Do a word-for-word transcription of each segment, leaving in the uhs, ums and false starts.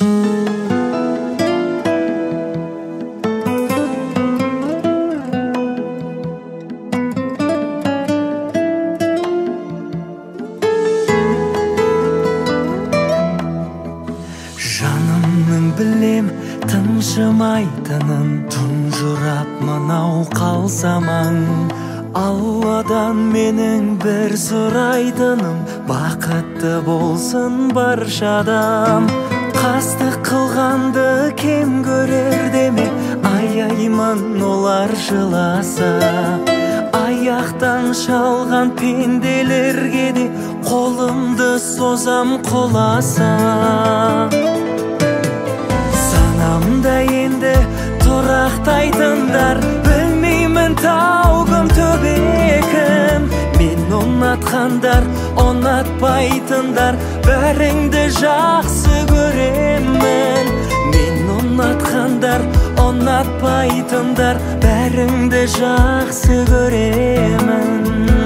Жанымның білем тыншымайтынын, тұнжырап мынау қалсамаң. Алладан менің бір сұрайтыным, бақытты болсын барша адам. Қастық қылғанды кем көрер деме, аяймын олар жыласа. Аяқтан шалған пенделерге де қолымды созам құласа. Санамда енді тұрақтайтындар, білмеймін таугым төбекім. Мен ұнатқандар, ұнатпайтындар, бәріңді жақсы көремін. Мен ұнатқандар, ұнатпайтындар, бәріңді жақсы көремін.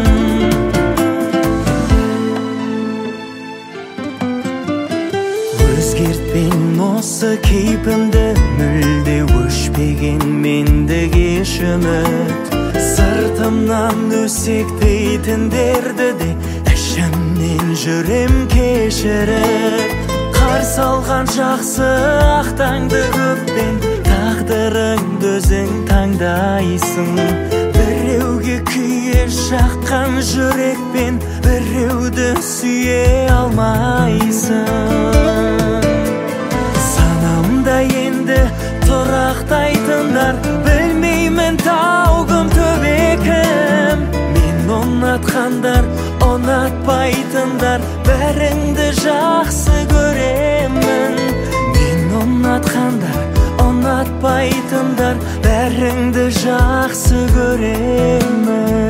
Өзгертпен осы кейпімді, мүлде өшпеген мендігі үміт. Сыртымнан өсектейтіндерді де ішімнен жүрем кешіріп. Қарсы алған жақсы ақтаңды көппен, тағдырыңды өзің таңдайсың. Біреуге күйе жаққан жүрекпен, біреуді сүйе алмайсың. Санамда енді тұрақтайтындар, білмеймін таугым төбекім. Мен ұнатқандар, ұнатпайтындар, бәріңді жақсы көремін. Мен ұнатқандар, ұнатпайтындар, бәріңді жақсы көремін.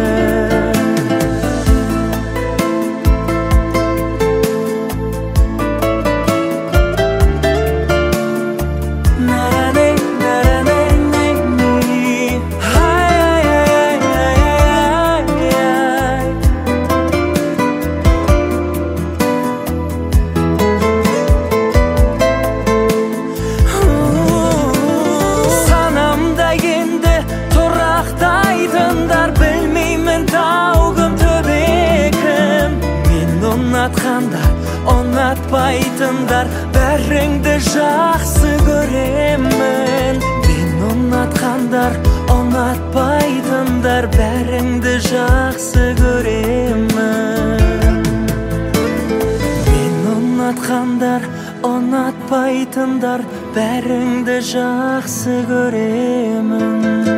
Ұнатқандар, ұнатпайтындар, бәріңді жақсы көремін. Мен ұнатқандар, ұнатпайтындар, бәріңді жақсы көремін. Мен ұнатқандар, ұнатпайтындар, бәріңді жақсы көремін.